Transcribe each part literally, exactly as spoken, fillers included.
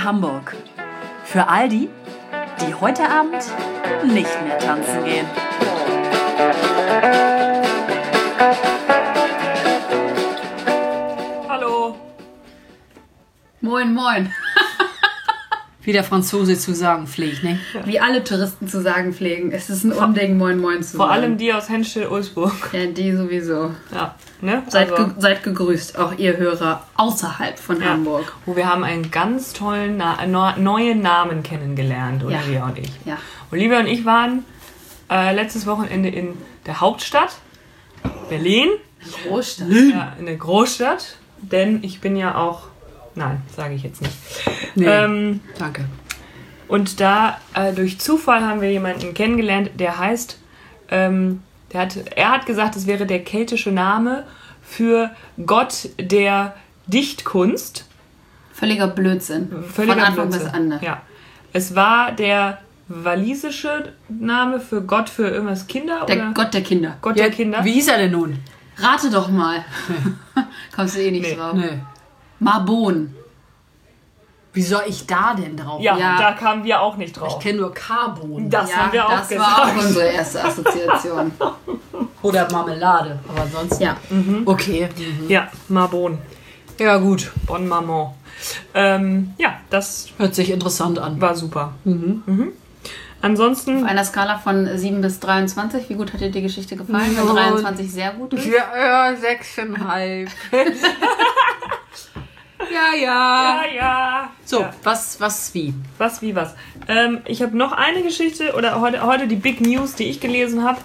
Hamburg. Für all die, die heute Abend nicht mehr tanzen gehen. Hallo. Moin, moin. Wie der Franzose zu sagen pflegt, ne? Ja. Wie alle Touristen zu sagen pflegen. Es ist ein Unding, moin, moin zu Vor sagen. allem die aus Henschel-Ulzburg. Ja, die sowieso. Ja, ne? Seid, Also, ge- seid gegrüßt, auch ihr Hörer außerhalb von ja. Hamburg. Wo wir haben einen ganz tollen, Na- no- neuen Namen kennengelernt, Olivia Ja. und ich. Ja. Olivia und ich waren äh, letztes Wochenende in der Hauptstadt, Berlin. Großstadt. Ja, in der Großstadt. Denn ich bin ja auch... Nein, sage ich jetzt nicht. Nee, Ähm, danke. Und da, äh, durch Zufall haben wir jemanden kennengelernt, der heißt, ähm, der hat, er hat gesagt, es wäre der keltische Name für Gott der Dichtkunst. Völliger Blödsinn. Völliger von Anfang Blödsinn. bis Ende. Ja. Es war der walisische Name für Gott für irgendwas Kinder, Der oder? Gott der Kinder. Gott Ja, der Kinder. Wie hieß er denn nun? Rate doch mal. Kommst du eh nicht Nee. drauf. Nee. Marbon. Wie soll ich da denn drauf? Ja, Ja. da kamen wir auch nicht drauf. Ich kenne nur Carbon. Das Ja, haben wir auch das gesagt. war auch unsere erste Assoziation. Oder Marmelade. Aber sonst. Ja. Okay. Ja, Marbon. Ja, gut. Bon Maman. Ähm, ja, das Hört sich interessant an. war super. Mhm. Ansonsten... Auf einer Skala von sieben bis dreiundzwanzig, wie gut hat dir die Geschichte gefallen? Wenn Ja. dreiundzwanzig sehr gut ist. Ja, ja sechseinhalb. ja, ja. Ja, ja. So, Ja. was, was, wie? Was, wie, was. Ähm, ich habe noch eine Geschichte, oder heute, heute die Big News, die ich gelesen habe.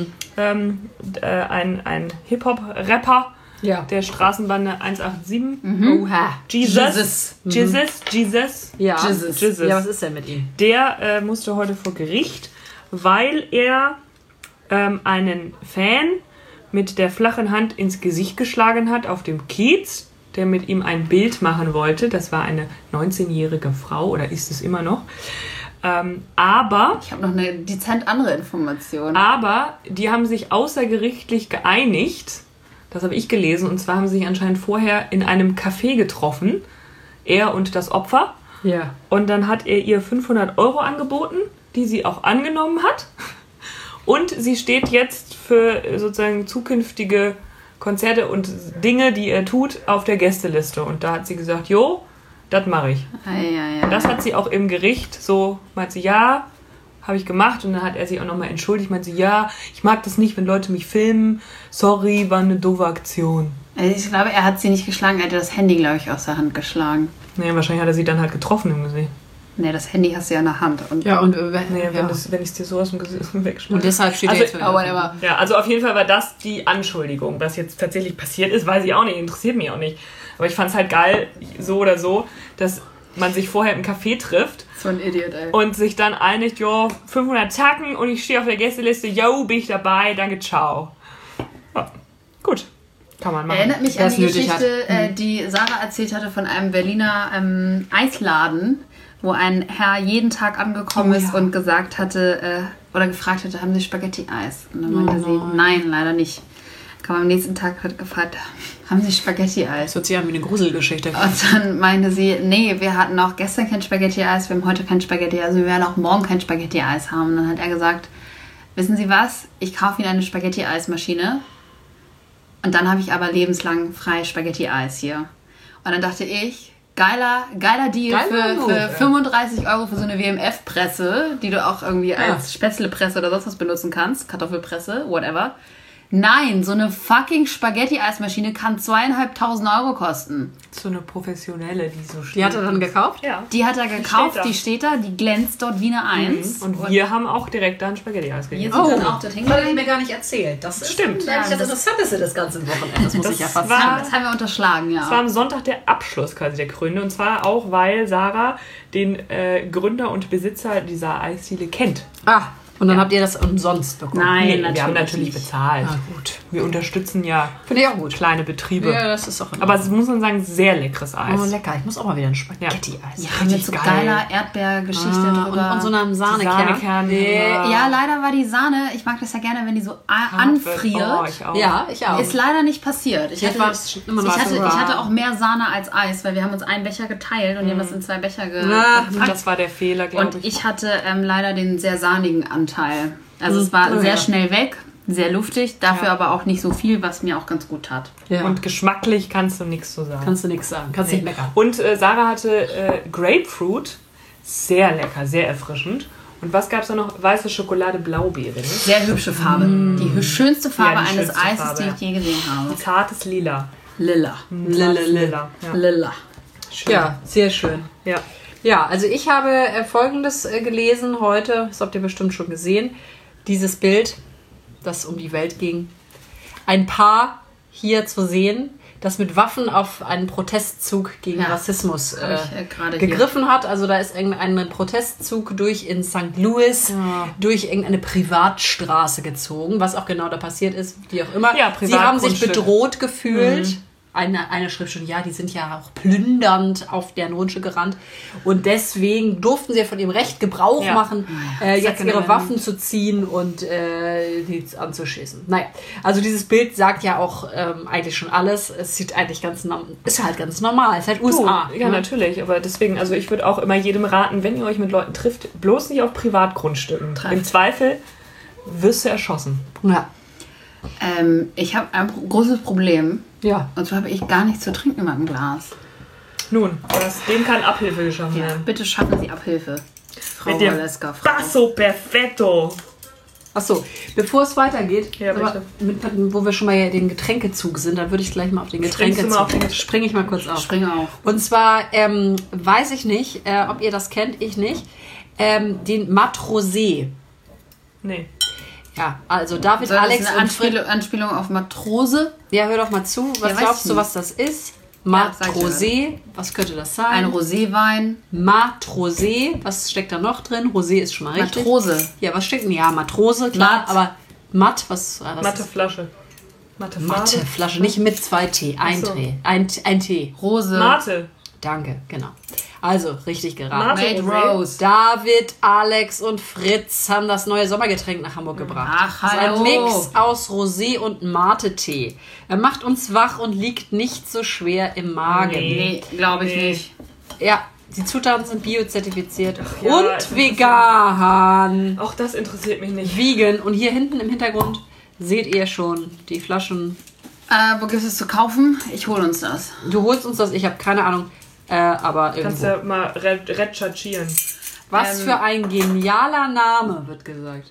Ähm, d- äh, ein ein Hip-Hop-Rapper Ja. der Straßenbande eins acht sieben. Oha. Jesus. Jesus. Jesus. Jesus. Ja. Jesus. Jesus. Ja, was ist denn mit ihm? Der äh, musste heute vor Gericht, weil er ähm, einen Fan mit der flachen Hand ins Gesicht geschlagen hat auf dem Kiez, der mit ihm ein Bild machen wollte. Das war eine neunzehnjährige Frau, oder ist es immer noch. Ähm, aber, Ich habe noch eine dezent andere Information. aber die haben sich außergerichtlich geeinigt. Das habe ich gelesen. Und zwar haben sie sich anscheinend vorher in einem Café getroffen. Er und das Opfer. Ja. Und dann hat er ihr fünfhundert Euro angeboten, die sie auch angenommen hat. Und sie steht jetzt für sozusagen zukünftige Konzerte und Dinge, die er tut, auf der Gästeliste. Und da hat sie gesagt, jo, das mache ich. Ei, ei, ei. Das hat sie auch im Gericht so, meint sie, ja, habe ich gemacht. Und dann hat er sich auch nochmal entschuldigt, meint sie, ja, ich mag das nicht, wenn Leute mich filmen. Sorry, war eine doofe Aktion. Also ich glaube, er hat sie nicht geschlagen, er hat ihr das Handy, glaube ich, aus der Hand geschlagen. Nee, wahrscheinlich hat er sie dann halt getroffen im Gesicht. Nee, das Handy hast du ja in der Hand. Und Ja, und äh, Nee, wenn, ja. das, wenn ich es dir so aus dem Gesicht wegschneide. Und deshalb steht Also, er jetzt für oh, whatever. Ja, also auf jeden Fall war das die Anschuldigung. Was jetzt tatsächlich passiert ist, weiß ich auch nicht, interessiert mich auch nicht. Aber ich fand es halt geil, so oder so, dass man sich vorher im Café trifft so ein Idiot, ey. und sich dann einigt, jo, fünfhundert Tacken und ich stehe auf der Gästeliste, yo, bin ich dabei, danke, ciao. Ja, gut, kann man machen. Erinnert mich Wer an es die nötig Geschichte, hat. äh, die Sarah erzählt hatte von einem Berliner ähm, Eisladen, wo ein Herr jeden Tag angekommen Oh, ist ja. und gesagt hatte, äh, oder gefragt hatte, haben Sie Spaghetti-Eis? Und dann meinte Oh, sie, nein, leider nicht. Kam am nächsten Tag, hat gefragt, haben Sie Spaghetti-Eis? Das hört sich an wie eine Gruselgeschichte. Und dann meinte sie, nee, wir hatten auch gestern kein Spaghetti-Eis, wir haben heute kein Spaghetti-Eis, also wir werden auch morgen kein Spaghetti-Eis haben. Und dann hat er gesagt, wissen Sie was, ich kaufe Ihnen eine Spaghetti-Eis-Maschine und dann habe ich aber lebenslang frei Spaghetti-Eis hier. Und dann dachte ich, geiler, geiler Deal Geiler für, Move, für ja. fünfunddreißig Euro für so eine W M F-Presse, die du auch irgendwie Ja. als Spätzlepresse oder sonst was benutzen kannst, Kartoffelpresse, whatever. Nein, so eine fucking Spaghetti-Eismaschine kann zweieinhalbtausend Euro kosten. So eine professionelle, die so steht. Die hat er dann gekauft? Ja. Die hat er gekauft, steht da. die steht da, die glänzt dort wie eine Eins. Und wir haben auch direkt da ein Spaghetti-Eis Wir gegeben. sind Oh, dann auch dorthin das hat er gegangen. mir gar nicht erzählt. Das ist Stimmt. eigentlich Ja, das das- Interessanteste des ganzen Wochenendes. Das muss Das ich ja fast war- sagen. Das haben wir unterschlagen, ja. Es war am Sonntag der Abschluss quasi der Gründe. Und zwar auch, weil Sarah den äh, Gründer und Besitzer dieser Eisdiele kennt. Ah, Und dann Ja. habt ihr das umsonst bekommen? Nein, Nee, natürlich wir haben natürlich nicht. bezahlt. Ah, gut. Wir unterstützen ja Finde ich auch gut. kleine Betriebe. Ja, das ist auch in Aber es Ordnung. muss man sagen, sehr leckeres Eis. Oh, lecker. Ich muss auch mal wieder ein Spaghetti-Eis. Ja, Richtig mit so geil. geiler Erdbeergeschichte Ah, und, drüber. und so einem Sahnekern. Sahnekern. Nee. Ja, leider war die Sahne, ich mag das ja gerne, wenn die so a- anfriert. Oh, ich auch. Ja, ich auch. Ist leider nicht passiert. Ich Jetzt hatte, war es immer noch ich, hatte, so ich warm. hatte auch mehr Sahne als Eis, weil wir haben uns einen Becher geteilt und die haben das in zwei Becher ge Na, gepackt. Das war der Fehler, glaube Und ich. ich hatte ähm, leider den sehr sahnigen Anteil. Also es Mhm. war Oh, sehr ja. schnell weg, sehr luftig, dafür Ja. aber auch nicht so viel, was mir auch ganz gut tat. Ja. Und geschmacklich kannst du nichts zu sagen. kannst du nichts sagen. Kannst Nee. nicht meckern. Und äh, Sarah hatte äh, Grapefruit. Sehr lecker, sehr erfrischend. Und was gab es da noch? Weiße Schokolade, Blaubeere. Ne? Sehr hübsche Farbe. Die hü- schönste Farbe Ja, die eines schönste Eises, Farbe, die ja. ich je gesehen habe. Zartes Lila. Lilla. Lille, Zartes lille. Lila. Ja. Lilla. Schön. Ja, sehr schön. Ja. Ja, also ich habe äh, Folgendes äh, gelesen heute, das habt ihr bestimmt schon gesehen, dieses Bild, das um die Welt ging. Ein Paar hier zu sehen, das mit Waffen auf einen Protestzug gegen Ja, Rassismus hab äh, ich, äh, gerade hier. gegriffen hat. Also da ist irgendein Protestzug durch in Sankt Louis, Ja. durch irgendeine Privatstraße gezogen, was auch genau da passiert ist, wie auch immer. Ja, Sie haben sich Privatgrundstück. bedroht gefühlt. Mhm. Eine, eine Schrift schon, ja, die sind ja auch plündernd auf deren Grundstück gerannt. Und deswegen durften sie von ihrem Recht Gebrauch Ja. machen, äh, jetzt Second ihre Amendment. Waffen zu ziehen und äh, die anzuschießen. Naja, also dieses Bild sagt ja auch ähm, eigentlich schon alles. Es sieht eigentlich ganz normal, ist halt ganz normal, ist halt U S A. Du, ja, ne? natürlich. Aber deswegen, also ich würde auch immer jedem raten, wenn ihr euch mit Leuten trifft, bloß nicht auf Privatgrundstücken. Trefft. Im Zweifel wirst du erschossen. Ja. Ähm, ich habe ein pro- großes Problem. Ja. Und zwar habe ich gar nichts zu trinken in meinem Glas. Nun, das, dem kann Abhilfe geschaffen werden. Bitte schaffen Sie Abhilfe. Frau Mit dem Waleska, Frau. Basso Perfetto. Achso, bevor es weitergeht, Ja, aber mit, wo wir schon mal ja den Getränkezug sind, dann würde ich gleich mal auf den Springst du Getränkezug mal auf den Getränke- springe ich mal kurz auf. Springe auf. Und zwar ähm, weiß ich nicht, äh, ob ihr das kennt, ich nicht, ähm, den Matrosé. Nee. Ja, also David, Soll das Alex eine und Fritz. Anspielung, Anspielung auf Matrose? Ja, hör doch mal zu. Was Ja, weiß glaubst ich du, nicht. was das ist? Ja, sag ich Matrosé. Was könnte das sein? Ein Roséwein. Matrosé. Was steckt da noch drin? Rosé ist schon mal richtig. Matrose. Ja, was steckt denn? Ja, Matrose, klar. Matt. Aber Matt, was, was Matte ist? Flasche. Matte Farbe. Matteflasche, nicht mit zwei T. Ein Ach so. Tee. Ein, ein Tee. Rose. Mate. Danke, genau. Also, richtig geraten. Mate. Made Rose. David, Alex und Fritz haben das neue Sommergetränk nach Hamburg gebracht. Ach, Das ist ein hallo. Mix aus Rosé und Mate-Tee. Er macht uns wach und liegt nicht so schwer im Magen. Nee. Nee, glaube ich Nee. nicht. Ja, die Zutaten sind biozertifiziert ja, und ist vegan. Auch das interessiert mich nicht. Vegan. Und hier hinten im Hintergrund seht ihr schon die Flaschen. Äh, wo gibt es zu kaufen? Ich hole uns das. Du holst uns das, ich habe keine Ahnung. Äh, aber Kannst irgendwo. ja mal re recherchieren. Was ähm, für ein genialer Name, wird gesagt.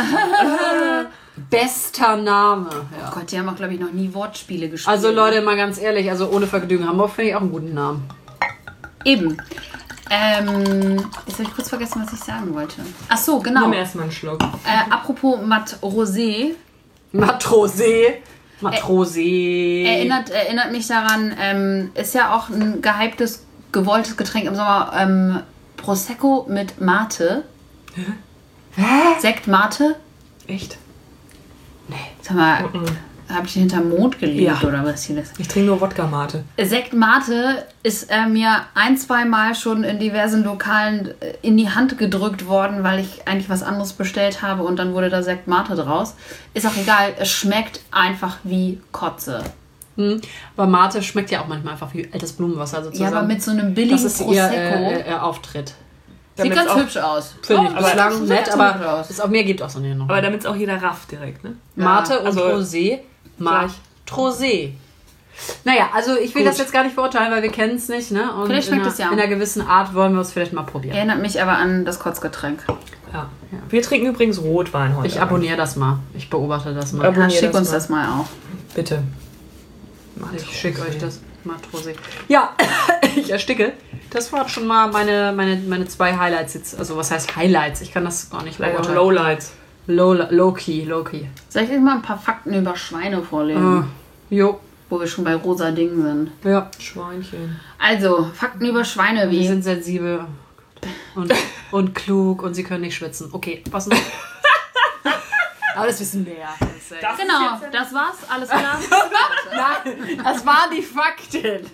Bester Name. Ja. Gott, die haben auch, glaube ich, noch nie Wortspiele gespielt. Also Leute, mal ganz ehrlich, also ohne Vergnügen Hamburg finde ich auch einen guten Namen. Eben. Ähm, jetzt habe ich kurz vergessen, was ich sagen wollte. Ach so, genau. Nimm erstmal einen Schluck. Äh, apropos Mat Rosé. Matrosé. Matrosé. Erinnert, erinnert mich daran, ähm, ist ja auch ein gehyptes, gewolltes Getränk im Sommer. Ähm, Prosecco mit Mate. Sekt Mate. Echt? Sag mal, Mhm. habe ich den hinterm Mond gelegt Ja. oder was hier ist? Ich trinke nur Wodka-Mate. Sekt Mate ist äh, mir ein, zwei Mal schon in diversen Lokalen äh, in die Hand gedrückt worden, weil ich eigentlich was anderes bestellt habe und dann wurde da Sekt Mate draus. Ist auch egal, es schmeckt einfach wie Kotze. Hm. Aber Mate schmeckt ja auch manchmal einfach wie altes Blumenwasser sozusagen. Ja, aber mit so einem billigen das ist ihr Prosecco. äh, äh, Auftritt. Sieht Damit's ganz auch, hübsch aus. Finde ich Oh, bislang sieht nett, ganz aber hübsch aus. es auch mehr gibt auch so nicht noch. Aber damit es auch jeder rafft direkt, ne? Mate Ja, und also Rosé. Matrosé. Naja, also ich will Gut. das jetzt gar nicht beurteilen, weil wir kennen es nicht. Ne? Und Vielleicht in schmeckt einer, es ja. in einer gewissen Art wollen wir es vielleicht mal probieren. Erinnert mich aber an das Kotzgetränk. Ja. Wir trinken übrigens Rotwein heute. Ich abonniere das mal. Ich beobachte das mal. Abo- Ja, Abonnier schick das uns mal. das mal auch. Bitte. Ich schicke euch das. Matrosé. Ja, ich ersticke. Das waren schon mal meine, meine, meine zwei Highlights jetzt. Also was heißt Highlights? Ich kann das gar nicht Vielleicht auch beurteilen. Lowlights. Low, Low-Key, Low-Key. Soll ich euch mal ein paar Fakten über Schweine vorlesen, Äh, jo, wo wir schon bei rosa Dingen sind? ja. Schweinchen. Also, Fakten über Schweine Die wie... sind sensibel und, und klug und sie können nicht schwitzen. Okay, was noch? Aber das wissen wir ja. Das, Das Genau, ist jetzt- das war's. Alles klar. Nein, das waren die Fakten.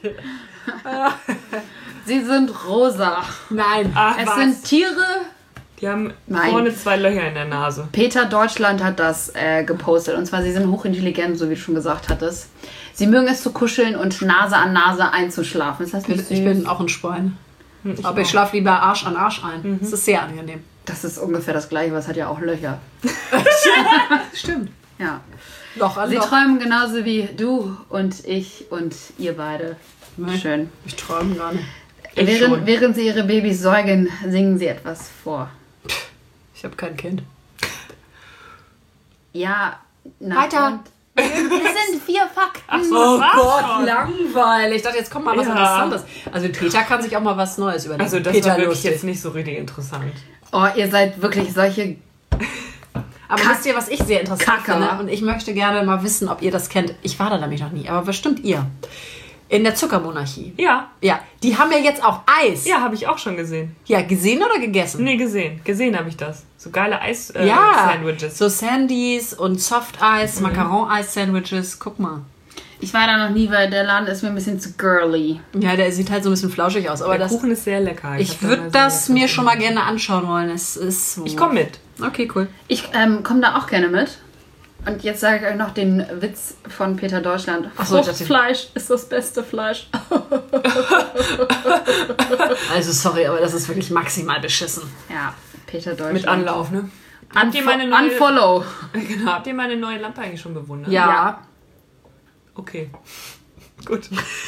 Sie sind rosa. Nein. Ach, Es was? sind Tiere. Die haben Nein. vorne zwei Löcher in der Nase. Peter Deutschland hat das äh, gepostet. Und zwar, sie sind hochintelligent, so wie du schon gesagt hattest. Sie mögen es zu kuscheln und Nase an Nase einzuschlafen. Ist das nicht süß? Ich bin auch ein Schwein. Aber ich schlafe lieber Arsch an Arsch ein. Das ist sehr angenehm. Das ist ungefähr das Gleiche, was hat ja auch Löcher. Stimmt. Ja. Doch, Sie also träumen genauso wie du und ich und ihr beide. Nee. Schön. ich träume gar nicht. Ich Während, schon. während sie ihre Babys säugen, singen sie etwas vor. Ich habe kein Kind. Ja, na, Weiter. und- Es sind vier Fakten. Ach so, das war's schon. Oh langweilig. Ich dachte, jetzt kommt mal was Ja. Interessantes. Also Peter kann sich auch mal was Neues überlegen. Also das Peter war wirklich lustig. jetzt nicht so richtig interessant. Oh, ihr seid wirklich solche. Aber Kack- wisst ihr, was ich sehr interessant Kacker. finde? Und ich möchte gerne mal wissen, ob ihr das kennt. Ich war da nämlich noch nie, aber bestimmt ihr. In der Zuckermonarchie. Ja, Ja, die haben ja jetzt auch Eis. ja, habe ich auch schon gesehen. Ja, gesehen oder gegessen? Nee, gesehen. Gesehen habe ich das. So geile Eis-Sandwiches. Äh, Ja, Sandwiches. so Sandys und Soft-Eis, Macaron-Eis-Sandwiches. Guck mal. Ich war da noch nie, weil der Laden ist mir ein bisschen zu girly. Ja, der sieht halt so ein bisschen flauschig aus. Aber Der das, Kuchen ist sehr lecker. ich hab da würde mal das so- mir schon mal gerne anschauen wollen. Es ist so. Ich komme mit. Okay, cool. Ich ähm, komme da auch gerne mit. Und jetzt sage ich euch noch den Witz von Peter Deutschland. Ach so, ich dachte- Fruchtfleisch ist das beste Fleisch. Also sorry, aber das ist wirklich maximal beschissen. Ja, Peter Deutschland. Mit Anlauf, ne? Habt ihr Unfo- meine neue, Unfollow. genau, habt ihr meine neue Lampe eigentlich schon bewundert? Ja. Ja. Okay. Gut.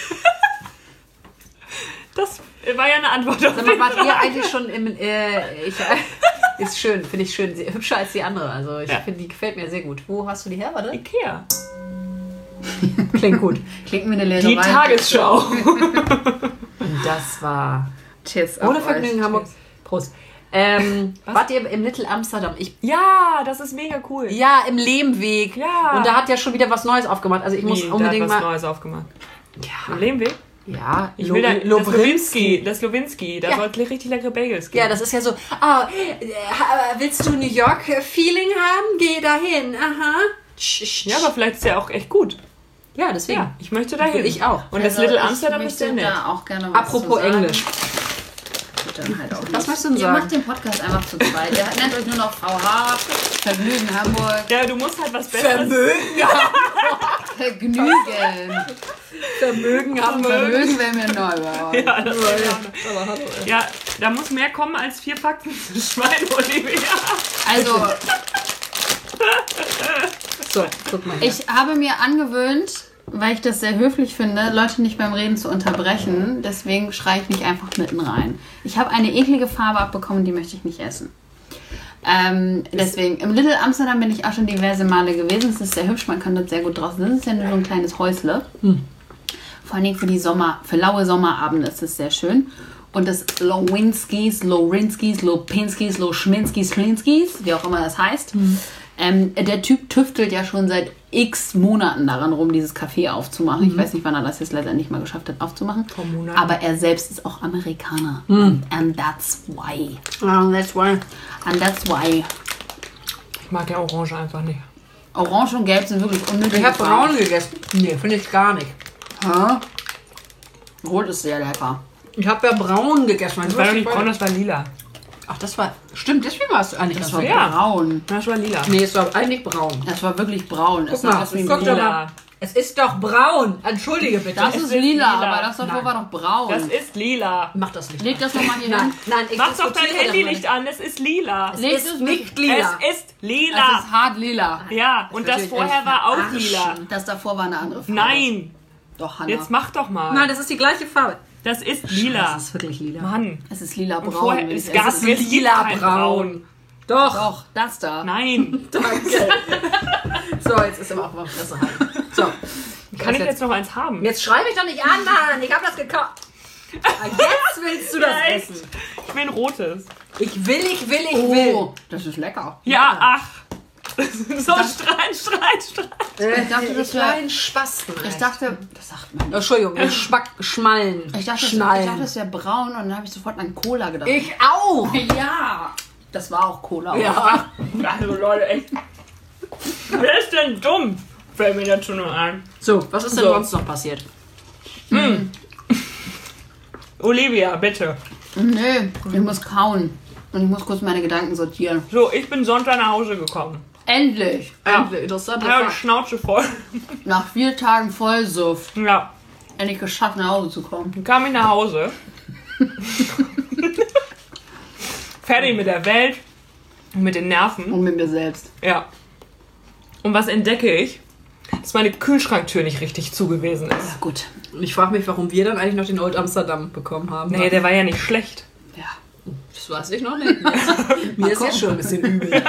Das war ja eine Antwort auf Sag mal, die wart ihr Frage. eigentlich schon im. Äh, ich, ist schön, finde ich schön. Sie- Hübscher als die andere. Also ich Ja. finde, die gefällt mir sehr gut. Wo hast du die her? Warte. Ikea. Klingt gut. Klingt wie eine leere Die Wein- Tagesschau. Und das war. Cheers auf Ohne euch. Vergnügen Hamburg. Prost. Ähm, wart ihr im Little Amsterdam? Ich, Ja, das ist mega cool. ja, im Lehmweg. Ja. Und da hat ja schon wieder was Neues aufgemacht. Also ich muss Wie, da unbedingt hat was mal. Neues aufgemacht. Ja, Im Lehmweg? ja. Ich Lo- will da, das Lobrinski. Lowinski. Das Lowinski. Da Ja. soll richtig leckere Bagels geben. Ja, das ist ja so, ah, äh, willst du New York-Feeling haben? Geh dahin, aha. Sch, sch, Ja, aber vielleicht ist der auch echt gut. ja, deswegen. Ja, ich möchte dahin. Ich auch. Und das Also, Little ich Amsterdam ist sehr möchte nett. da auch gerne was Apropos zu sagen. Englisch. Dann halt auch Was nicht. möchtest du denn Ihr sagen? macht den Podcast einfach zu zweit. Ihr nennt euch nur noch V H, Vergnügen Hamburg. Ja, du musst halt was Besseres. Vermögen, Vergnügen. Vermögen haben wir. Vermögen wäre mir neu. Wow. Ja, das war ja, ja, da muss mehr kommen als vier Fakten zu Schwein, Olivia. Also, So, guck mal. Hier. ich habe mir angewöhnt, weil ich das sehr höflich finde, Leute nicht beim Reden zu unterbrechen. Deswegen schreie ich nicht einfach mitten rein. Ich habe eine eklige Farbe abbekommen, die möchte ich nicht essen. Ähm, deswegen, im Little Amsterdam bin ich auch schon diverse Male gewesen. Es ist sehr hübsch, man kann dort sehr gut draußen. Das ist ja nur so ein kleines Häusle. Vor allen Dingen für die Sommer, für laue Sommerabende ist es sehr schön. Und das Lowinskis, Lowrinskis, Lopinskis, Loschminskis, Schlinskis, wie auch immer das heißt. Ähm, der Typ tüftelt ja schon seit x Monaten daran rum, dieses Café aufzumachen. Ich weiß nicht, wann er das jetzt letztendlich mal geschafft hat, aufzumachen. Vor Monaten. Aber er selbst ist auch Amerikaner. And that's why. Oh, that's why. And that's why. Ich mag ja Orange einfach nicht. Orange und Gelb sind wirklich unnötig. Ich habe braun gegessen. Nee, finde ich gar nicht. Hä? Rot ist sehr lecker. Ich habe ja braun gegessen. Das war doch nicht braun, das war lila. Ach, das war. Stimmt, deswegen warst du eigentlich Das das war war. Ja. braun. Das war lila. Nee, es war eigentlich braun. Das war wirklich braun. Es Guck mal, sah aus wie ein guck doch Lila. mal. Es ist doch braun. Entschuldige bitte. Das Es ist ist lila, lila. aber das davor Nein. war doch braun. Das ist lila. Mach das nicht. Leg das nochmal hier Nein, hin. nein, ich Mach doch dein diskutiere Handylicht darüber an, es ist lila. Leg Es es ist nicht lila. Es ist Das lila. ist hart lila. Ja, und das natürlich vorher echt war auch verarschen. lila. Das davor war eine andere Farbe. Nein, Doch, Hanna. jetzt mach doch mal. Nein, das ist die gleiche Farbe. Das ist lila. Das ist wirklich lila. Mann. Es ist lila Und braun. vorher, wenn es ich gab esse. es gibt kein Braun. Doch. Doch, das da. Nein. Danke. So, jetzt ist aber auch mal Fresse halten. So. Kann ich jetzt noch eins haben? Jetzt schreibe ich doch nicht an, Mann. Ich habe das gekauft. Jetzt willst du das Nein. essen. Ich will ein rotes. Ich will, ich will, ich will. Oh, das ist lecker. Ja, ach. So streit, streit, streit. Ich dachte, das ich wäre... war ein Spasten. Ich dachte... Das sagt man nicht. Entschuldigung, den Schmack, Schmallen. Ich dachte, ich Schnallen. dachte, das wäre braun und dann habe ich sofort an Cola gedacht. Ich auch. Ja. Das war auch Cola. Ja. Also Leute, echt. Wer ist denn dumm? Fällt mir dazu nur ein. So, was ist denn So. sonst noch passiert? Olivia, bitte. Nee, ich muss kauen. Und ich muss kurz meine Gedanken sortieren. So, ich bin Sonntag nach Hause gekommen. Endlich! Ja. Endlich, interessant. Ja, die Schnauze voll. Nach vier Tagen Vollsuff. Ja, Endlich geschafft, nach Hause zu kommen. dann kam ich nach Hause. Fertig mit der Welt. Und mit den Nerven. Und mit mir selbst. Ja. Und was entdecke ich? Dass meine Kühlschranktür nicht richtig zu gewesen ist. Ja, gut. Und ich frage mich, warum wir dann eigentlich noch den Old Amsterdam bekommen haben. Nee, der war ja nicht schlecht. Ja. Das weiß ich noch nicht. Mir ist, mir ist jetzt schon ein bisschen übel.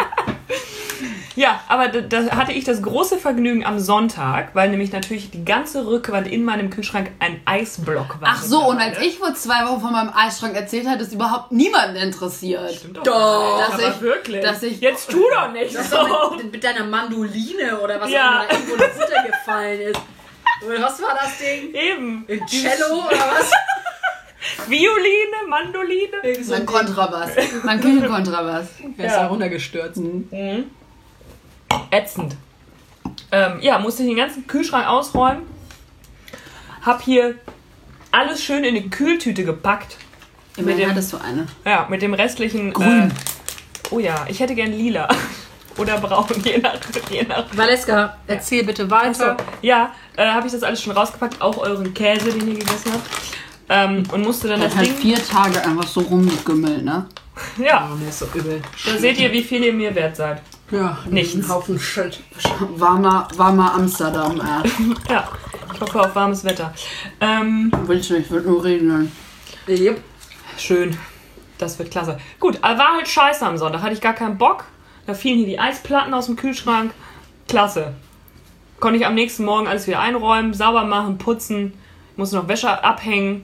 Ja, aber da, da hatte ich das große Vergnügen am Sonntag, weil nämlich natürlich die ganze Rückwand in meinem Kühlschrank ein Eisblock war. Ach so, und als ich vor zwei Wochen von meinem Eisschrank erzählt hatte, ist überhaupt niemanden interessiert. Stimmt doch. Doch, Dass dass aber ich- wirklich. dass ich- Jetzt tu doch nicht Das ist so. doch mit, mit deiner Mandoline oder was Ja. auch immer da irgendwo in der Futter gefallen ist. Und was war das Ding? Eben. Ein Cello oder was? Violine, Mandoline. Irgend so Mein ein Ding. Kontrabass. Mein Küchenkontrabass. Wer ist Ja. da runtergestürzt? Ätzend. Ähm, ja, musste ich den ganzen Kühlschrank ausräumen. Hab hier alles schön in die Kühltüte gepackt. Immerhin dem- hattest du eine. Ja, mit dem restlichen... Grün. Äh, oh ja, ich hätte gern lila. Oder braun, je nach... Je nach Valeska, erzähl bitte weiter. so, ja, äh, habe ich das alles schon rausgepackt. Auch euren Käse, den ihr gegessen habt. Ähm, und musste dann Das das hat Ding... vier Tage einfach so rumgegümmelt, ne? Ja, Oh, mir ist so übel. da seht ihr, wie viel ihr mir wert seid. Ja, Nichts. ein Haufen Shit. Warmer, warmer Amsterdam, äh. Ja, ich hoffe auf warmes Wetter. Ähm, Willst du nicht, wird nur regnen. Yep. schön. Das wird klasse. Gut, aber war halt scheiße am Sonntag. Hatte ich gar keinen Bock. Da fielen hier die Eisplatten aus dem Kühlschrank. Klasse. Konnte ich am nächsten Morgen alles wieder einräumen, sauber machen, putzen. Musste noch Wäsche abhängen.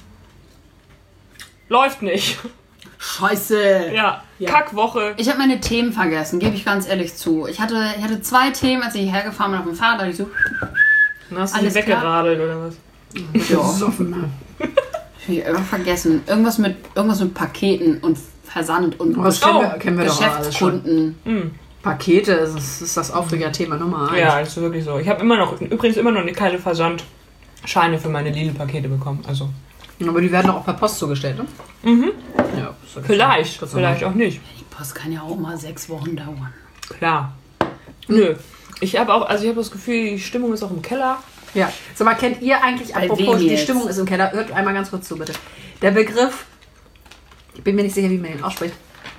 Läuft nicht. Scheiße! Ja, Ja. Kackwoche. Ich habe meine Themen vergessen, gebe ich ganz ehrlich zu. Ich hatte, ich hatte zwei Themen, als ich hergefahren bin auf dem Fahrrad. Da ich so, Dann hast du Alles sie klar. weggeradelt oder was? ja. Ich hab einfach vergessen. Irgendwas mit, irgendwas mit Paketen und Versand und Das kennen wir, kennen wir doch alles schon. Geschäftskunden. Pakete ist, ist, ist das Aufregerthema Nummer eins. Ja, ist wirklich so. Ich habe immer noch, übrigens immer noch keine Versandscheine für meine Lidl-Pakete bekommen. Also Aber die werden doch auch per Post zugestellt, ne? Mhm. Ja, so vielleicht, das vielleicht auch nicht. Die Post kann ja auch mal sechs Wochen dauern. Klar. Nö. Ich habe auch, also ich habe das Gefühl, die Stimmung ist auch im Keller. Ja. Sag mal, kennt ihr eigentlich, Bei apropos, wem die jetzt? Stimmung ist im Keller, hört einmal ganz kurz zu, bitte. Der Begriff, ich bin mir nicht sicher, wie man den ausspricht,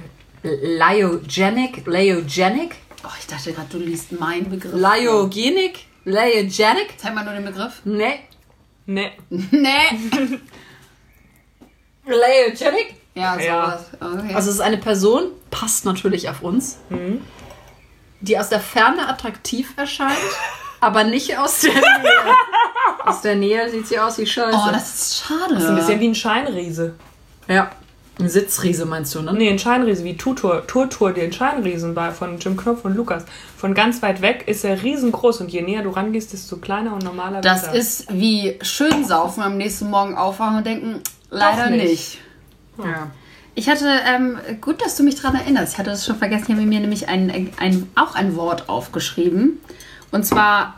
Lyogenic, Lyogenic, Oh, ich dachte gerade, du liest meinen Begriff. Lyogenic, Lyogenic, Zeig mal nur den Begriff. ne, Ne. Nee. Lyogenic. Ja, Ja. sowas. Okay. Also es ist eine Person, passt natürlich auf uns, die aus der Ferne attraktiv erscheint, aber nicht aus der Nähe. Aus der Nähe sieht sie aus wie Scheiße. oh, das ist schade. Das ist ein bisschen wie ein Scheinriese. ja, ein Sitzriese meinst du, ne? Nee, ein Scheinriese, wie Tutor, Turtur, den Scheinriesen bei, von Jim Knopf und Lukas. Von ganz weit weg ist er riesengroß und je näher du rangehst, desto kleiner und normaler Das wird er. ist wie schön saufen, am nächsten Morgen aufwachen und denken, leider nicht. nicht. Ja. Ich hatte, ähm, gut, dass du mich daran erinnerst. Ich hatte das schon vergessen. Ich habe mir nämlich ein, ein, auch ein Wort aufgeschrieben. Und zwar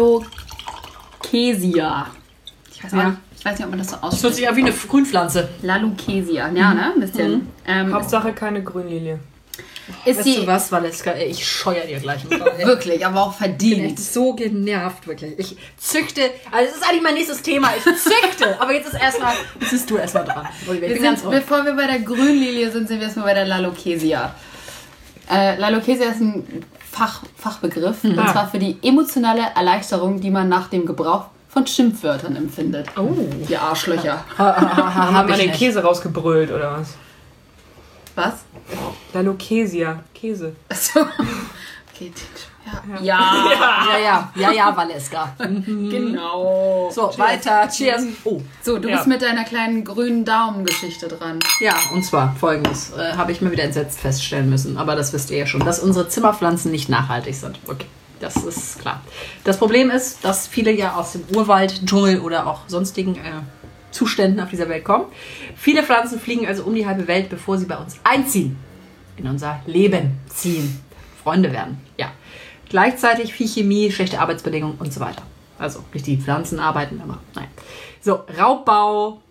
Lalokesia. Ich weiß, Ja. nicht, ich weiß nicht, ob man das so Das hört ausspricht. sich an wie eine Grünpflanze. Lalokesia. Ja, ne? Ein bisschen. Ähm, Hauptsache keine Grünlilie. ist Weißt sie du was, Valeska? Ey, ich scheuer dir gleich einen Fall. wirklich, aber auch Ich bin verdient. echt so genervt, wirklich. Ich züchte, also das ist eigentlich mein nächstes Thema. Ich züchte, aber jetzt ist erstmal, jetzt bist du erstmal dran. Olivia. Ich Wir bin ganz sind, ruhig. bevor wir bei der Grünlilie sind, sind wir erstmal bei der Lalokesia. Äh, Lalokesia ist ein Fach, Fachbegriff. Und Ah. zwar für die emotionale Erleichterung, die man nach dem Gebrauch von Schimpfwörtern empfindet. Oh. Die Arschlöcher. Haben Hab wir ich den nicht. Käse rausgebrüllt oder was? Was? Lalokesia. Käse. Achso. Okay, ja. Ja, Ja, ja, ja, ja, Valeska. genau. So, weiter. Cheers. Oh. So, du Ja. bist mit deiner kleinen grünen Daumengeschichte dran. Ja, und zwar folgendes. Äh, habe ich mir wieder entsetzt feststellen müssen. Aber das wisst ihr ja schon, dass unsere Zimmerpflanzen nicht nachhaltig sind. Okay, das ist klar. Das Problem ist, dass viele ja aus dem Urwald, Dschungel oder auch sonstigen äh, Zuständen auf dieser Welt kommen. Viele Pflanzen fliegen also um die halbe Welt, bevor sie bei uns einziehen. in unser Leben ziehen. Freunde werden, ja. Gleichzeitig viel Chemie, schlechte Arbeitsbedingungen und so weiter. Also nicht die Pflanzen arbeiten, aber nein. So, Raubbau,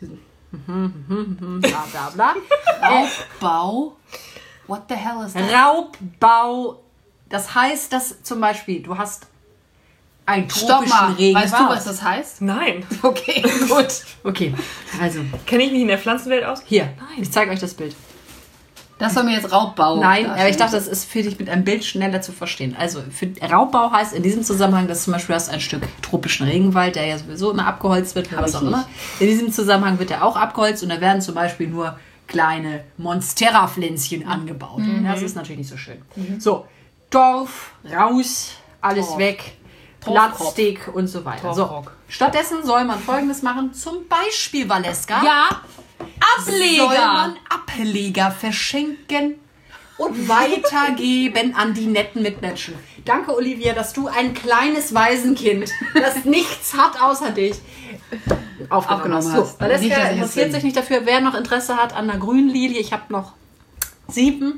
bla bla bla. Raubbau? What the hell is that? Raubbau, das heißt, dass zum Beispiel, du hast einen Stopp tropischen mal, Regenwald. weißt du, was das heißt? Nein. Okay, gut. Okay, also Kenne ich mich in der Pflanzenwelt aus? hier, Nein. ich zeige euch das Bild. Das soll mir jetzt Raubbau. Nein, aber ich dachte, das ist für dich mit einem Bild schneller zu verstehen. Also für Raubbau heißt in diesem Zusammenhang, dass zum Beispiel du hast ein Stück tropischen Regenwald, der ja sowieso immer abgeholzt wird, für was auch immer. In diesem Zusammenhang wird er auch abgeholzt und da werden zum Beispiel nur kleine Monstera-Pflänzchen angebaut. Das ist natürlich nicht so schön. So, Torf, raus, alles Torf. weg, Plastik und so weiter. So, Torfrock. stattdessen soll man Folgendes machen, zum Beispiel, Valeska. Ja, Soll Ableger. man Ableger verschenken und weitergeben an die netten Mitmenschen. Danke, Olivia, dass du ein kleines Waisenkind, das nichts hat außer dich, aufgenommen, Aufgenommen hast. hast. So, Valeska Nicht, dass ich es interessiert bin. sich nicht dafür, wer noch Interesse hat an einer grünen Lilie. Ich habe noch sieben.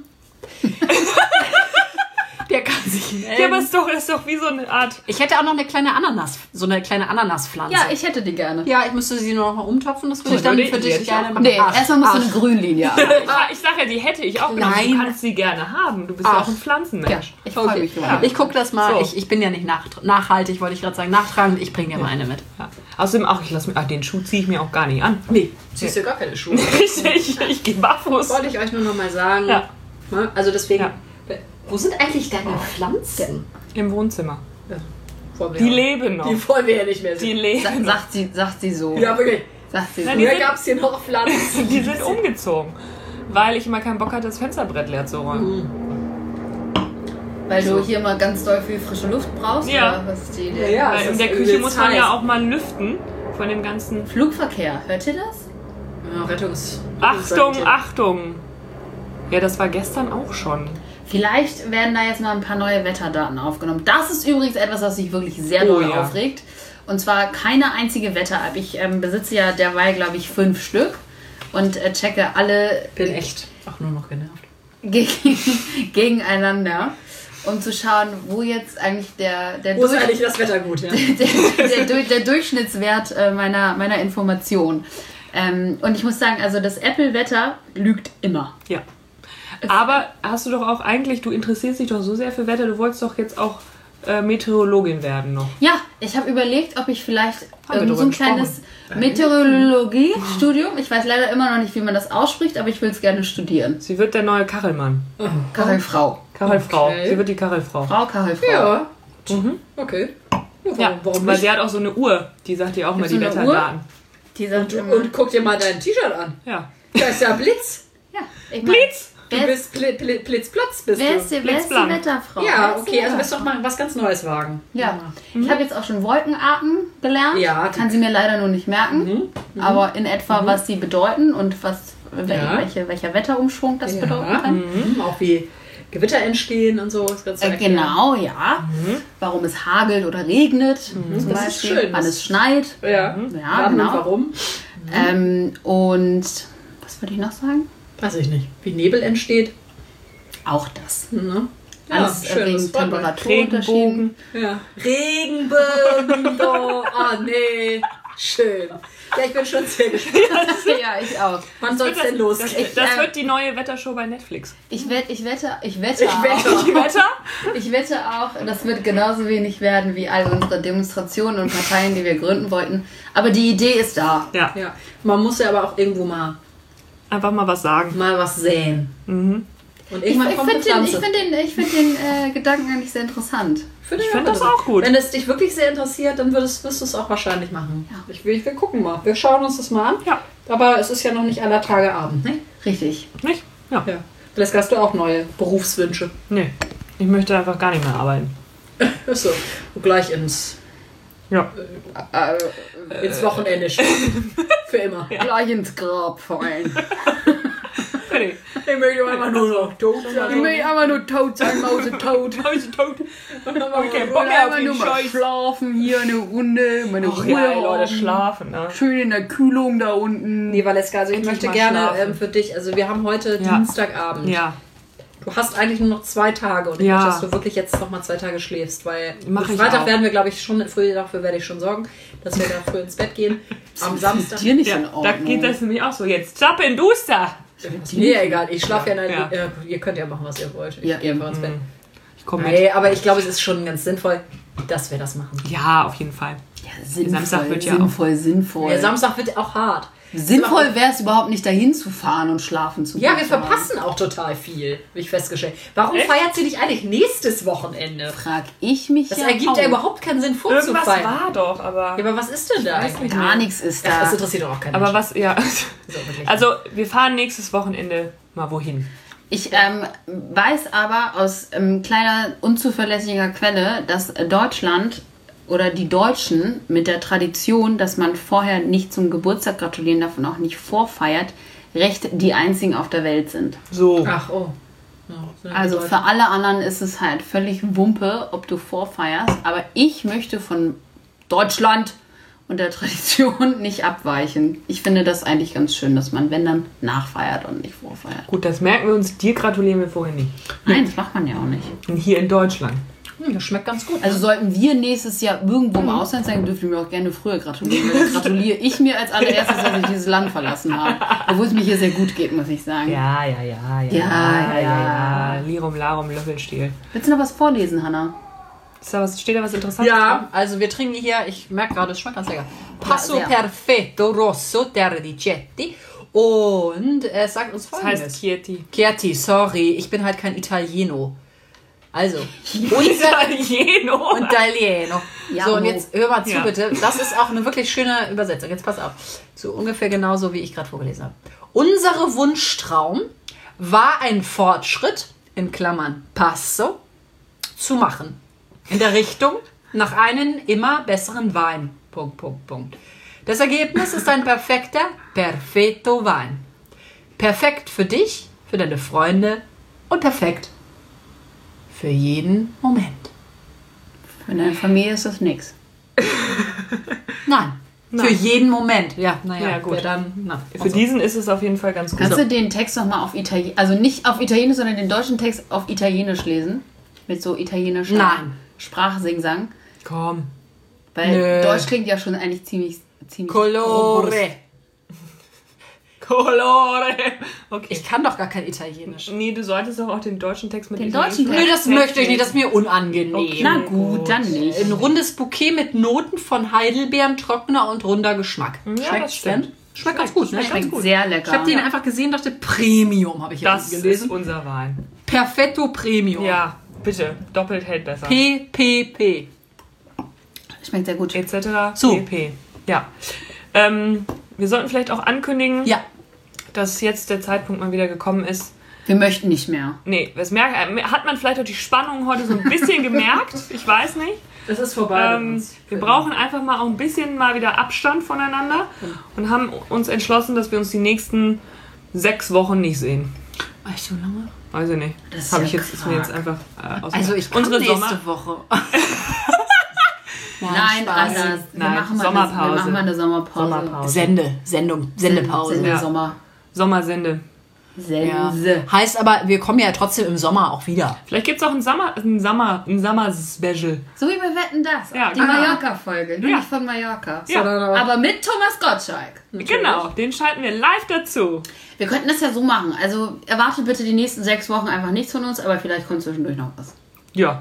Der kann sich melden. Ja, aber es ist doch, ist doch wie so eine Art. ich hätte auch noch eine kleine Ananas, so eine kleine Ananaspflanze. Ja, ich hätte die gerne. ja, ich müsste sie nur noch mal umtopfen, das würde ich dann würde für ich dich jetzt gerne auch. machen. Nee, Ach, erstmal musst du ach. eine Grünlinie haben. Ich, ich sage ja, die hätte ich auch genommen. Nein. Du kannst sie gerne haben. Du bist ja Ach. auch ein Pflanzenmensch. Ich freue Okay. mich drüber. Ja. Ich gucke das mal. So. Ich, ich bin ja nicht nach, nachhaltig, wollte ich gerade sagen. Nachtragend, ich bringe dir mal eine mit. Ja. Außerdem auch, ich lasse mir, ach, den Schuh ziehe ich mir auch gar nicht an. Nee, ziehst du gar keine Schuhe. ich ich, ich gehe barfuß. Wollte ich euch nur noch mal sagen. Ja. Ne? Also deswegen, Ja. wo sind eigentlich deine Pflanzen? Im Wohnzimmer. Wollen wir Die ja- leben noch. Die wollen wir ja nicht mehr Die sehen. leben Sa noch. sagt, sie, sagt sie so. Ja, wirklich. Sagt sie so. Nein, die Früher sind- gab es hier noch Pflanzen. Die sind umgezogen. Weil ich immer keinen Bock hatte, das Fensterbrett leer zu räumen. Weil du hier mal ganz doll viel frische Luft brauchst? Ja. Oder was ist die Idee? Ja, Weil es in ist der Küche übelst muss man heiß. ja auch mal lüften von dem ganzen. Flugverkehr, hört ihr das? Ja, Rettungs. Achtung, Rettungsaktion. Achtung! Ja, das war gestern auch schon. Vielleicht werden da jetzt mal ein paar neue Wetterdaten aufgenommen. Das ist übrigens etwas, was mich wirklich sehr Oh, doll ja. aufregt. Und zwar keine einzige Wetter-App. Ich ähm, besitze ja derweil, glaube ich, fünf Stück und äh, checke alle Bin echt auch nur noch genervt. gegen, gegeneinander, um zu schauen, wo jetzt eigentlich der, der, Wo ist Durch- eigentlich das Wetter gut? Ja? der, der, der, der Durchschnittswert äh, meiner, meiner Information. Ähm, und ich muss sagen, also das Apple-Wetter lügt immer. Ja. Aber hast du doch auch eigentlich, du interessierst dich doch so sehr für Wetter, du wolltest doch jetzt auch äh, Meteorologin werden noch. Ja, ich habe überlegt, ob ich vielleicht Haben wir ähm, so drüber ein kleines Meteorologiestudium, ich weiß leider immer noch nicht, wie man das ausspricht, aber ich will es gerne studieren. Sie wird der neue Kachelmann. Kachelfrau. Kachelfrau. Okay. Sie wird die Kachelfrau. Frau Kachelfrau. Ja. Okay. Ja, warum, Ja, warum weil nicht? sie hat auch so eine Uhr, die sagt dir auch mal Gibt's die so eine Wetterdaten. Die sagt Und, immer, und guck dir mal dein T-Shirt an. Ja. Da ist ja Blitz. ja, ich mein, Blitz! Du Wer, bist Pli Pli Blitzplatz bist wer, du. ist die, wer ist die Blitzblank. Wetterfrau? Wer Ja, ist die okay, also Wetterfrau? wirst doch mal was ganz Neues wagen. Ja, ich habe jetzt auch schon Wolkenarten gelernt. Ja, Kann sie mir leider nur nicht merken. Aber in etwa, was sie bedeuten und was, wel- Ja. welche, welcher Wetterumschwung das Ja. bedeuten kann. Mhm. Auch wie Gewitter entstehen und so. Das kannst du Äh, erklären. genau, ja. Warum es hagelt oder regnet, zum Das ist Beispiel. schön. Wann Das- es schneit. Ja, Ja, Wann genau. und warum? Ähm, und was würde ich noch sagen? Weiß ich nicht. Wie Nebel entsteht. Auch das. Ne? Ja, Alles äh, schön. wegen das freut mich. Temperaturunterschieden. Regenbogen. Ja. Regenbogen. Oh, ah, nee. Schön. Ja, ich bin schon sehr gespannt. Ja, ich auch. Wann soll es denn Das, losgehen? das äh, wird die neue Wettershow bei Netflix. Ich wette, ich wette, ich wette, Ich wette. auch. Die Wetter? Ich wette auch, das wird genauso wenig werden wie all unsere Demonstrationen und Parteien, die wir gründen wollten. Aber die Idee ist da. Ja. Ja. Man muss ja aber auch irgendwo mal, Einfach mal was sagen. mal was säen. Mhm. Und Ich, irgendwann ich kommt eine finde den, ich Pflanze. find den, ich find den äh, Gedanken eigentlich sehr interessant. Finde Ich finde das auch gut. Wenn es dich wirklich sehr interessiert, dann würdest, wirst du es auch wahrscheinlich machen. Ja. Ich will, ich will gucken mal. Wir schauen uns das mal an. Ja. Aber es ist ja noch nicht aller Tage Abend, ne? Richtig. Nicht? Ja. Ja. Vielleicht hast du auch neue Berufswünsche. Nee. Ich möchte einfach gar nicht mehr arbeiten. Achso. Und gleich ins, Ja. Äh, ins Wochenende spielen. Für immer. Gleich ins Grab fallen. Ready. Ich möchte einfach nur so tot sein. Ich will einfach nur tot sein, Mause tot. Heute tot. Okay, Ich Bock will mehr auf einfach nur den mal Scheiß. schlafen, hier eine Runde, meine Ach Ruhe ja, ey, Leute, haben. schlafen. Ne? Schön in der Kühlung da unten. Nee, Valeska, also ich Endlich möchte mal gerne schlafen. ähm, für dich, also wir haben heute Ja. Dienstagabend. Ja. Du hast eigentlich nur noch zwei Tage und ich Ja. möchte, dass du wirklich jetzt noch mal zwei Tage schläfst, weil Mach am ich Freitag auch. werden wir, glaube ich, schon früh, dafür werde ich schon sorgen, dass wir da früh ins Bett gehen. Am Samstag. Dir nicht Ja, in da Ordnung. geht das nämlich auch so. Jetzt zapp in Duster. Mir egal, ich schlafe ja, in Ja. der, äh, ihr könnt ja machen, was ihr wollt. Ich Ja, gehe eben. einfach ins Bett. Ich komme mit. Nee, aber ich glaube, es ist schon ganz sinnvoll, dass wir das machen. Ja, auf jeden Fall. Ja, sinnvoll, Samstag wird ja sinnvoll, sinnvoll. Der Samstag wird auch hart. Sinnvoll wäre es überhaupt nicht, dahin zu fahren und schlafen zu Ja, gehen. wir verpassen auch total viel, habe ich festgestellt. Warum Echt? feiert sie nicht eigentlich nächstes Wochenende? Frag ich mich Das ja ergibt auch. ja überhaupt keinen Sinn, Irgendwas vorzufeiern. war doch, aber... Ja, aber was ist denn da eigentlich? Gar nichts ist Ja, das da. interessiert doch auch keinen Aber Menschen. was, ja. So, wirklich. Also, wir fahren nächstes Wochenende mal wohin. Ich ähm, weiß aber aus ähm, kleiner unzuverlässiger Quelle, dass Deutschland oder die Deutschen mit der Tradition, dass man vorher nicht zum Geburtstag gratulieren darf und auch nicht vorfeiert, recht die einzigen auf der Welt sind. So. Ach, oh. Ja, sind Also die Leute- für alle anderen ist es halt völlig Wumpe, ob du vorfeierst. Aber ich möchte von Deutschland und der Tradition nicht abweichen. Ich finde das eigentlich ganz schön, dass man, wenn dann, nachfeiert und nicht vorfeiert. Gut, das merken wir uns. Dir gratulieren wir vorher nicht. Nein, das macht man ja auch nicht. Und hier in Deutschland. Hm, das schmeckt ganz gut. Also sollten wir nächstes Jahr irgendwo im Ausland sein, dürft ihr mir auch gerne früher gratulieren. Weil dann gratuliere ich mir als allererstes, dass ich dieses Land verlassen habe. Obwohl es mir hier sehr gut geht, muss ich sagen. Ja, ja, ja, ja. Ja, ja. Lirum, Larum, Löffelstiel. Willst du noch was vorlesen, Hanna? Ist da was, steht da was Interessantes Ja, also wir trinken hier, ich merke gerade, es schmeckt ganz lecker. Passo sehr. Perfetto Rosso Terra di Cetti. Und es sagt uns Das folgendes. heißt Chieti. Chieti, sorry, ich bin halt kein Italieno. Also, unser Italieno. Italieno. Ja, So, und wo? jetzt hör mal zu, Ja. bitte. Das ist auch eine wirklich schöne Übersetzung. Jetzt pass auf. So ungefähr genauso, wie ich gerade vorgelesen habe. Unsere Wunschtraum war ein Fortschritt, in Klammern Passo, zu machen. In der Richtung nach einem immer besseren Wein. Punkt, Punkt, Punkt. Das Ergebnis ist ein perfekter, perfetto Wein. Perfekt für dich, für deine Freunde und perfekt für jeden Moment. Für deine Familie ist das nix. Nein. Für jeden Moment. Ja, naja, Ja, gut. wer dann. Na, Für also. diesen ist es auf jeden Fall ganz gut. Kannst du den Text nochmal auf Italienisch, also nicht auf Italienisch, sondern den deutschen Text auf Italienisch lesen? Mit so italienischer Nein. Sprachsingsang? Komm. Weil Nö. Deutsch klingt ja schon eigentlich ziemlich, ziemlich robust. Colore. Colore. Okay. Ich kann doch gar kein Italienisch. Nee, du solltest doch auch den deutschen Text mit Den italienischen deutschen Nö, das Text möchte ich nicht, das ist lesen. mir unangenehm. Okay. Na gut, dann nicht. Ein rundes Bouquet mit Noten von Heidelbeeren, trockener und runder Geschmack. Ja, das Schmeckt's stimmt. denn? Schmeckt ganz gut, ne? Schmeckt sehr lecker. Ich habe den einfach gesehen, dachte Premium, habe ich hier Das ist gelesen. unser Wein. Perfetto Premium. Ja, bitte. Doppelt hält besser. P P P. Schmeckt sehr gut. Etc. So. pp. Ja. Ähm, wir sollten vielleicht auch ankündigen, Ja. dass jetzt der Zeitpunkt mal wieder gekommen ist. Wir möchten nicht mehr. Nee, das merkt, hat man vielleicht auch die Spannung heute so ein bisschen gemerkt. Ich weiß nicht. Das ist vorbei. Ähm, wir brauchen einfach mal auch ein bisschen mal wieder Abstand voneinander und haben uns entschlossen, dass wir uns die nächsten sechs Wochen nicht sehen. Ach, so lange? Weiß ich nicht. Das ist Habe ja ich jetzt, ist mir Quark. jetzt einfach äh, aus Also ich kann unsere nächste Sommer Woche. Nein, Spaß. anders. Wir Nein, machen mal Sommerpause. Eine, wir machen mal eine Sommerpause. Sommerpause. Sende, Sendung, Sendepause. Sende, Ja. Sommer. Sommersende. Ja. Sense. Heißt aber, wir kommen ja trotzdem im Sommer auch wieder. Vielleicht gibt es auch ein Sommer, ein Sommer, ein Sommer-Special. So wie bei Wetten, das. Ja, die genau. Mallorca-Folge. Nur Ja. nicht von Mallorca. Ja. Aber mit Thomas Gottschalk. Genau, den schalten wir live dazu. Wir könnten das ja so machen. Also erwartet bitte die nächsten sechs Wochen einfach nichts von uns, aber vielleicht kommt zwischendurch noch was. Ja.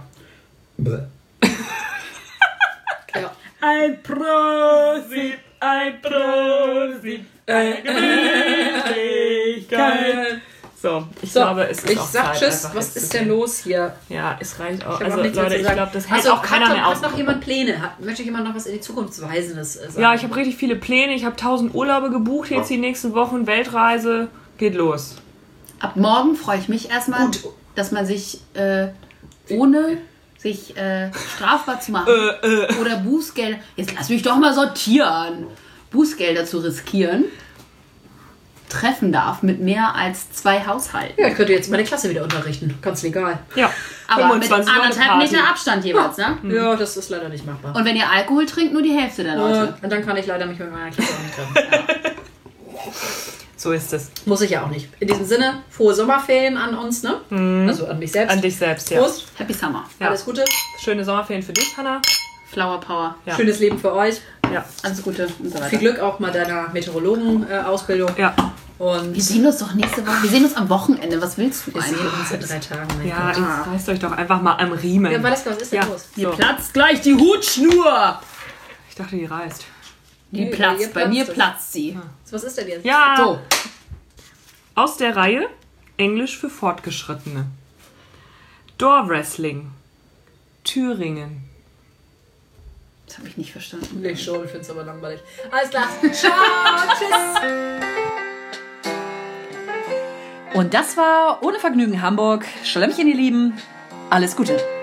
Ja. Ein Prosit, ein Prosit, eine Gemütlichkeit. So, ich So, glaube, es ist ich auch sag Zeit, Tschüss. einfach Was jetzt ist zu denn gehen. los hier? Ja, es reicht auch. Ich hab Also auch nichts mehr Leute, zu ich sagen. glaube, das hält Also, auch keiner hat, mehr noch- aus. Hat noch jemand Pläne? Hat, möchte jemand noch was in die Zukunft Weisendes äh, sagen? Ja, ich habe richtig viele Pläne. Ich habe tausend Urlaube gebucht jetzt die nächsten Wochen. Weltreise geht los. Ab morgen freue ich mich erstmal, Gut. dass man sich äh, ohne sich äh, strafbar zu machen oder Bußgelder, jetzt lass mich doch mal sortieren, Bußgelder zu riskieren, treffen darf mit mehr als zwei Haushalten. Ja, ich könnte jetzt meine Klasse wieder unterrichten. Ganz legal. Ja, Aber mit fünfundzwanzig Uhr eine anderthalb Party. Meter Abstand jeweils, ne? Ja, das ist leider nicht machbar. Und wenn ihr Alkohol trinkt, nur die Hälfte der Leute. Und dann kann ich leider mich mit meiner Klasse auch nicht treffen. So ist es. Muss ich ja auch nicht. In diesem Sinne, frohe Sommerferien an uns, ne? Also an mich selbst. An dich selbst, ja. Prost. Happy Summer. Ja. Alles Gute. Schöne Sommerferien für dich, Hannah. Flower Power. Ja. Schönes Leben für euch. Ja. Alles Gute und so weiter. Viel Glück auch mal deiner Meteorologen-Ausbildung. Ja. Und Wir sehen uns doch nächste Woche. Wir sehen uns am Wochenende. Was willst du wir sehen eigentlich? uns in drei Tagen. mein Ja, Gott. jetzt reißt euch doch einfach mal am Riemen. Ja, Valeska, was ist denn Ja. los? Mir So. platzt gleich die Hutschnur. Ich dachte, die reißt. Die Nee, platzt. ihr Bei platzt mir es. platzt sie. Was ist denn jetzt? Ja. So. Aus der Reihe Englisch für Fortgeschrittene. Door Wrestling. Thüringen. Das habe ich nicht verstanden. Nee, schon, ich finde es aber langweilig. Alles klar. Ciao, tschüss. Und das war Ohne Vergnügen Hamburg. Schlemmchen, ihr Lieben. Alles Gute.